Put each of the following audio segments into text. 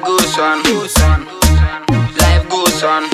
goes on. Life goes on.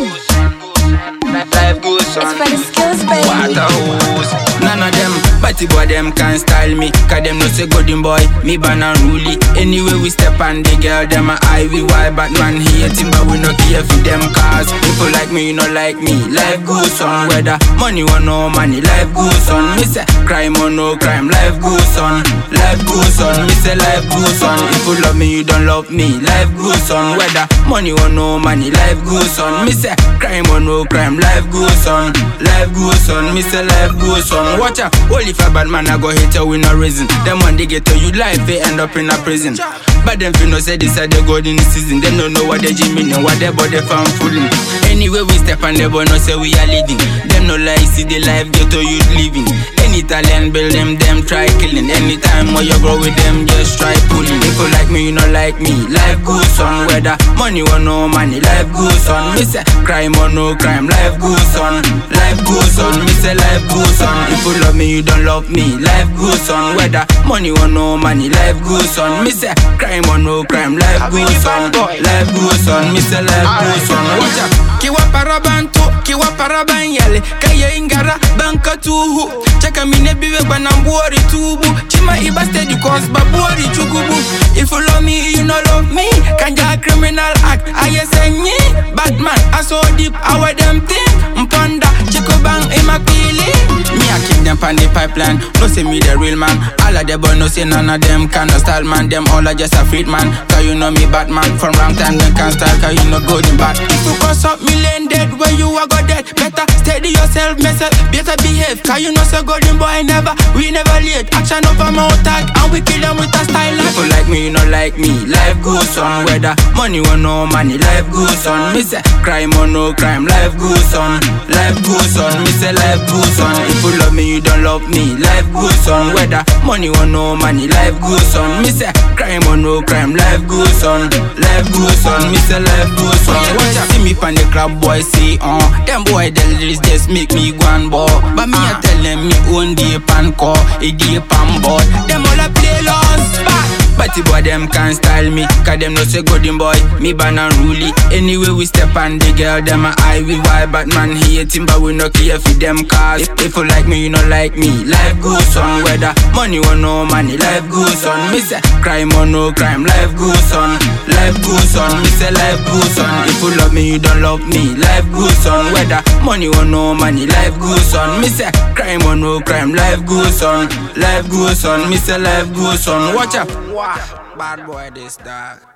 Life goes on. It's for the skills, baby. Waterhouse. None of them, batty boy, them can style me. Cause them no say golden boy, me ban and rule. Anyway we step on the girl, them a Ivy why Batman hating, but we no care for them cause people like me, you no like me. Life goes on, whether money or no money, life goes on. Me say crime or no crime, life goes on. Life goes on, me say life goes on. If you love me, you don't love me, life goes on. Whether money or no money, life goes on. Me say crime or no crime, life goes on. Life goes on, me say life goes on. Watch out, only if a bad man I go hit you with no reason. Them when they get to you life, they end up in a prison. But them feel no say this are the golden season. They don't know what they mean and what they body found fooling. Anyway we step on the boy, no say we are leading. Them no lie, see the life get to you living. Any talent build them try killing. Anytime when you grow with them, just try pulling. People like me, you no like me, life goes on. Whether money or no money, life goes on. Me say crime or no crime, life goes on. Life goes on, me say life goes on. If you love me, you don't love me, life goes on. Whether money or no money, life goes on. Me say crime or no crime, life goes on. Life goes on, me say life goes on. Watch out. Kiwa parabanto, kiwa paraban yale. Kaya ingara banka tuhu. Chaka mine biwe bana mbori tubu. Chima iba steady cause babori chukubu. If you love me, you no love me. Kanja criminal act, I say nye. Batman, I so deep, I wear them thing. Mpanda, chiko bang, imakili. Me I keep them pan the pipeline. No say me the real man. All of the boy no say none of them can style man. Them all are just a freak man. Cause you know me Batman. From wrong time them can't style. Cause you know good and bad. If you cross up million dead where you are go dead. Better steady yourself, myself. Better behave. Cause you know say golden boy never. We never late. Action over my tag. And we kill them with a style. People like me, you know like me. Life goes on. Whether money or no money, life goes on. Me say crime or no crime, life goes on. Life goes on. Me say life goes on. If you love me, you don't love me, life goes on. Whether money or no money, life goes on. Me say crime or no crime, life goes on. Life goes on, me say life goes on. Watch out, see me pan the club, boy say them boy the lyrics just make me go and ball. But me I tell them me own the pan call, a the pan board. Them all a play lost back. Batty boy them can't style me, cause them no say golden boy, me ban and rule. Anyway we step on the girl, them a Ivy why Batman hating, but we no care for them cause if you like me, you no like me, life goes on. Whether money or no money, life goes on. Me say crime or no crime, life goes on. Life goes on, me say life goes on. If you love me, you don't love me, life goes on. Whether money or no money, life goes on. Me say crime or no crime, life goes on. Life goes on, me say life goes on. Watch out. Bad boy this dog.